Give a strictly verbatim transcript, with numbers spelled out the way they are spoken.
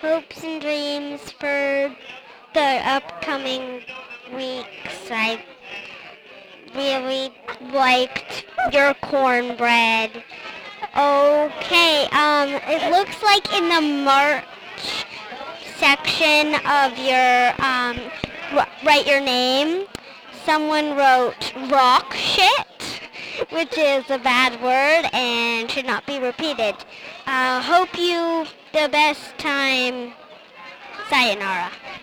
hopes and dreams for the upcoming weeks. I really liked your cornbread. Okay, um, it looks like in the March section of your um, r- write your name, someone wrote rock shit, which is a bad word and should not be repeated. Uh, hope you the best time. Sayonara.